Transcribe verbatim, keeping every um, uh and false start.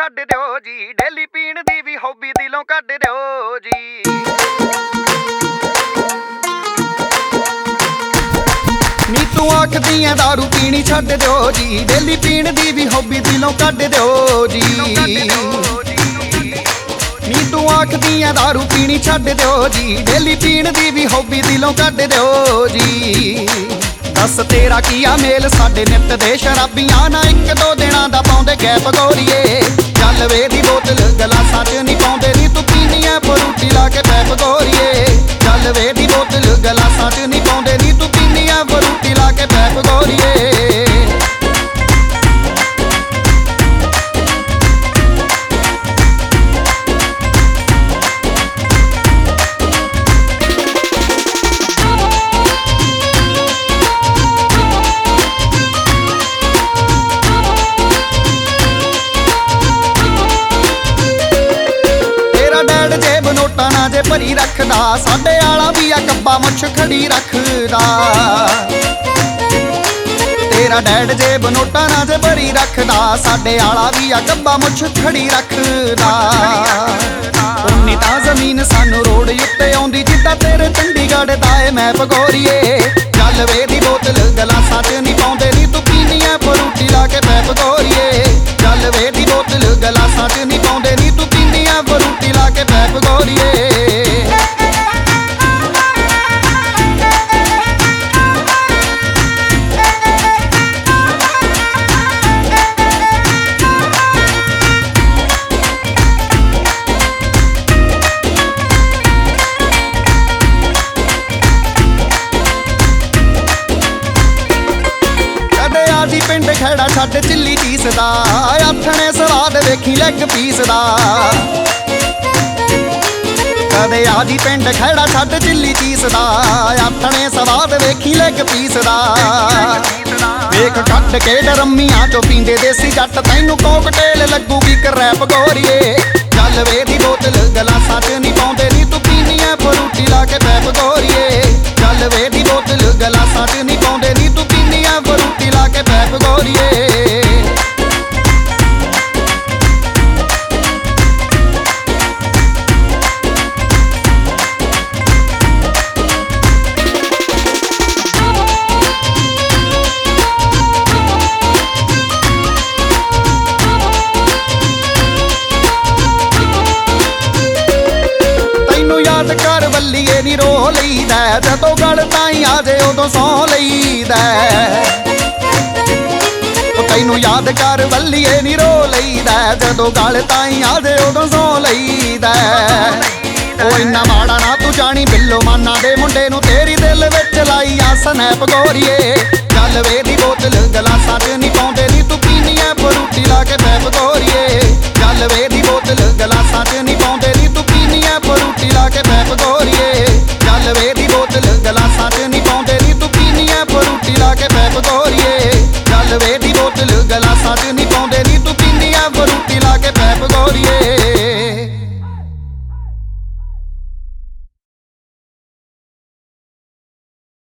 ਛੱਡ ਦਿਓ ਜੀ, ਡੇਲੀ ਪੀਣ ਦੀ ਵੀ ਹੌਬੀ ਦਿਲੋਂ ਕੱਢ ਦਿਓ ਜੀ। ਨੀ ਤੂੰ ਆਖਦੀ ਐ ਦਾਰੂ ਪੀਣੀ ਛੱਡ ਦਿਓ ਜੀ, ਡੇਲੀ ਪੀਣ ਦੀ ਵੀ ਹੌਬੀ ਦਿਲੋਂ ਕੱਢ ਦਿਓ ਜੀ। ਨੀ ਤੂੰ ਆਖਦੀ ਐ ਦਾਰੂ ਪੀਣੀ ਛੱਡ ਦਿਓ ਜੀ, ਡੇਲੀ ਪੀਣ ਦੀ ਵੀ ਹੌਬੀ ਦਿਲੋਂ ਕੱਢ ਦਿਓ ਜੀ। ਦੱਸ ਤੇਰਾ ਕੀ ਆ ਮੇਲ ਸਾਡੇ ਨਿੱਤ ਦੇ ਸ਼ਰਾਬੀਆਂ ਨਾ, ਇੱਕ ਦੋ ਦਿਨਾਂ ਦਾ ਪਾਉਂਦੇ ਗੈਪ ਗੋਰੀਏ। ਚੱਲ ਵੇ ਦੀ ਬੋਤਲ ਗਲਾਸਾਂ 'ਚ ਨਹੀਂ ਪਾਉਂਦੇ ਨੀ ਤੂੰ ਪੀਨੀ ਐ ਫਰੂਟੀ ਲਾ ਕੇ ਪੈਪ ਗੋਰੀਏ। ਚੱਲ ਵੇ ਦੀ ਬੋਤਲ ਗਲਾਸਾਂ 'ਚ ਨਹੀਂ ਪਾਉਂਦੇ ਨੀ ਤੂੰ ਪੀਨੀ ਐ ਫਰੂਟੀ ਲਾ ਕੇ ਪੈਪ ਗੋਰੀਏ। ਡੈਡ ਜੇਬ ਨੋਟਾਂ ਨਾ ਜੇ ਭਰੀ ਰੱਖਦਾ, ਸਾਡੇ ਆਲਾ ਵੀ ਆ ਕੱਬਾ ਮੁੱਛ ਖੜੀ ਰੱਖਦਾ। ਤੇਰਾ ਡੈਡ ਜੇਬ ਨੋਟਾਂ ਨਾ ਜੇ ਭਰੀ ਰੱਖਦਾ, ਸਾਡੇ ਆਲਾ ਵੀ ਆ ਕੱਬਾ ਮੁੱਛ ਖੜੀ ਰੱਖਦਾ। ਉਨੀ ਤਾਂ ਜ਼ਮੀਨ ਸਾਨੂੰ ਰੋਡ ਉੱਤੇ ਆਉਂਦੀ, ਜਿੱਦਾਂ ਤੇਰੇ ਚੰਡੀਗੜ੍ਹ ਦਾ ਏ ਮੈਪ ਗੋਰੀਏ। ਚੱਲ ਵੇ ਦੀ ਬੋਤਲ ਗਲਾਸਾਂ 'ਚ ਨਹੀਂ ਪਾਉਂਦੇ ਨੀ ਤੂੰ ਪੀਨੀ ਐ ਫਰੂਟੀ ਲਾ ਕੇ ਪੈਪ ਗੋਰੀਏ। ਚੱਲ ਵੇ ਦੀ ਬੋਤਲ ਗਲਾਸਾਂ 'ਚ ਨਹੀਂ ਪਾਉਂਦੇ ਨੀ ਤੂੰ ਪੀਨੀ ਐ ਫਰੂਟੀ ਲਾ ਕੇ ਪੈਪ ਗੋਰੀਏ। ਜੀ ਪਿੰਡ ਖੇੜਾ ਛੱਡ ਚਿੱਲੀ ਪੀਸਦਾ, ਆਥਣੇ ਸਵਾਦ ਵੇਖੀ ਲੈਗ ਪੀਸਦਾ। ਕਦੇ ਆ ਜੀ ਪਿੰਡ ਖੇੜਾ ਛੱਡ ਚਿੱਲੀ ਪੀਸਦਾ, ਆਥਣੇ ਸਵਾਦ ਵੇਖੀ ਲੈਗ ਪੀਸਦਾ। ਵੇਖ ਕੱਢ ਕੇ ਡਰਮੀਆਂ ਚੋਂ ਪੀਂਦੇ ਦੇਸੀ ਜੱਟ, ਤੈਨੂੰ ਕੋਕਟੇਲ ਲੱਗੂਗੀ ਕਰੈਪ ਗੋਰੀਏ। ਚੱਲ ਵੇ ਦੀ ਬੋਤਲ ਗਲਾਸਾਂ 'ਚ ਨਹੀਂ ਪਾਉਂਦੇ ਨੀ ਤੂੰ ਪੀਨੀ ਐ ਫਰੂਟੀ ਲਾ ਕੇ ਪੈਪ ਗੋਰੀਏ। ਚੱਲ ਵੇ ਦੀ ਬੋਤਲ ਗਲਾਸਾਂ 'ਚ ਨਹੀਂ ਪਾਉਂਦੇ ਨੀ ਤੂੰ ਪੀਨੀ ਐ ਫਰੂਟੀ ਲਾ ਕੇ ਪੈਪ ਗੋਰੀਏ। ਯਾਦ ਕਰ ਵੱਲੀਏ ਨੀ ਰੋ ਲਈਦਾ, ਜਦੋਂ ਗਲ ਤਾਈਂ ਆ ਜੇ ਉਦੋਂ ਸੌ ਲਈਦਾ। ਤੈਨੂੰ ਯਾਦ ਕਰ ਵੱਲੀਏ ਨੀ ਰੋ ਲਈਦਾ, ਜਦੋਂ ਗਲ ਤਾਈਂ ਆ ਜੇ ਉਦੋਂ ਸੌ ਲਈਦਾ। ਉਹ ਇੰਨਾ ਮਾੜਾ ਨਾ ਤੂੰ ਜਾਣੀ, ਬਿੱਲੋ ਮਾਨਾ ਦੇ ਮੁੰਡੇ ਨੂੰ ਤੇਰੀ ਦਿਲ ਵਿੱਚ ਲਾਈ ਆ ਸਨੈਪ ਗੋਰੀਏ। ਚੱਲ ਵੇ ਦੀ ਬੋਤਲ ਗਲਾਸਾਂ 'ਚ ਨਹੀਂ ਪਾਉਂਦੇ ਨੀ ਤੂੰ ਪੀਨੀ ਐ ਫਰੂਟੀ ਲਾ ਕੇ ਪੈਪ ਗੋਰੀਏ। ਚੱਲ ਵੇ ਦੀ ਬੋਤਲ ਗਲਾਸਾਂ 'ਚ ਨਹੀਂ ਪਾਉਂਦੇ ਨੀ ਤੂੰ ਪੀਨੀ ਐ ਫਰੂਟੀ ਲਾ ਕੇ ਪੈਪ ਗੋਰੀਏ। ਚੱਲ ਵੇ ਦੀ ਬੋਤਲ ਗਲਾਸਾਂ 'ਚ ਨਹੀਂ ਪਾਉਂਦੇ ਨੀ ਤੂੰ ਪੀਨੀ ਐ ਫਰੂਟੀ ਲਾ ਕੇ ਪੈਪ ਗੋਰੀਏ। ਚੱਲ ਵੇ ਦੀ ਬੋਤਲ ਗਲਾਸਾਂ 'ਚ ਨਹੀਂ ਪਾਉਂਦੇ ਨੀ ਤੂੰ ਪੀਨੀ ਐ ਫਰੂਟੀ ਲਾ ਕੇ